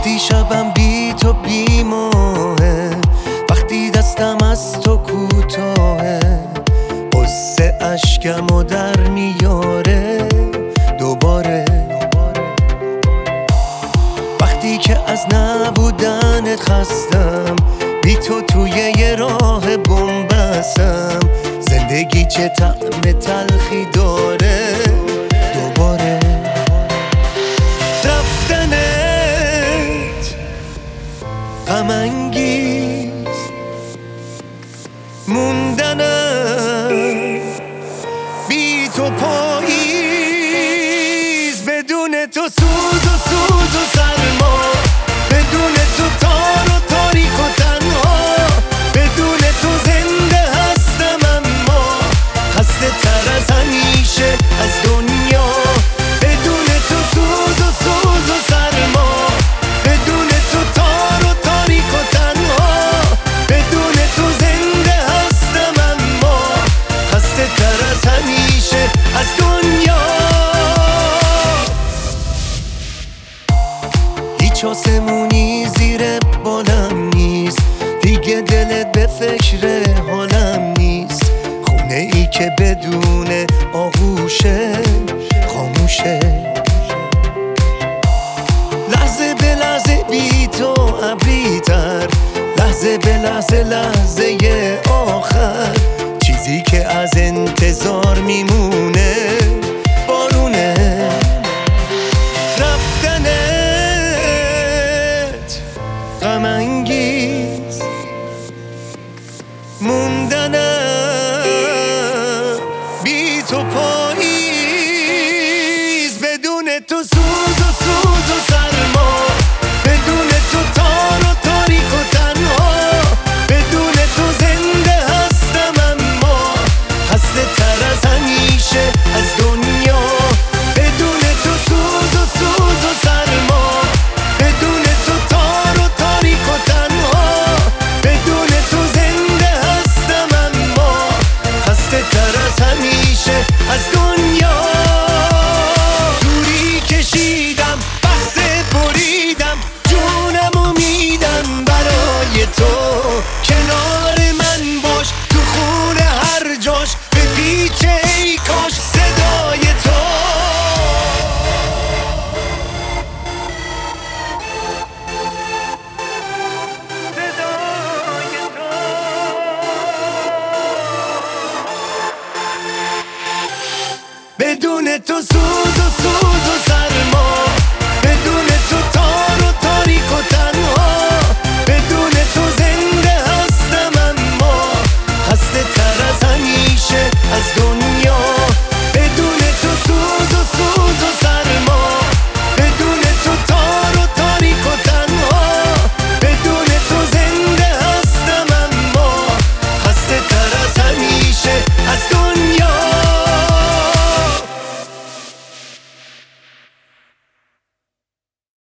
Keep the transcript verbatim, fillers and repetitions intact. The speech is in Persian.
وقتی شبم بی تو بی ماهه، وقتی دستم از تو کوتاهه، قصه اشکمو در میاره دوباره. وقتی که از نبودنت خستم، بی تو توی یه راه بنبستم، زندگی چه طعم تلخی داره دوباره. رفتنت غم انگیز، موندنم بی تو پاییز، بدون تو سوز و سوز و سرما، بدون تو تار و تاریک و تنها، بدون تو زنده هستم اما خسته تر از همیشه از دنیا. بدون تو سوز و سوز و سرما، بدون تو تار و تاریک و تنها، بدون تو زنده هستم اما خسته تر از همیشه از دنیا. هیچ آسمونی زیر بالم نیست، دیگه دلت به فکر حالم نیست، خونه ای که بدون آغوشه خاموشه. لحظه به لحظه بی تو ابری تر، لحظه به لحظه لحظه آخر، چیزی که از انتظار میمونه بارونه. رفتنت غم انگیز، موندنم بی تو پاییز، بدون تو سوز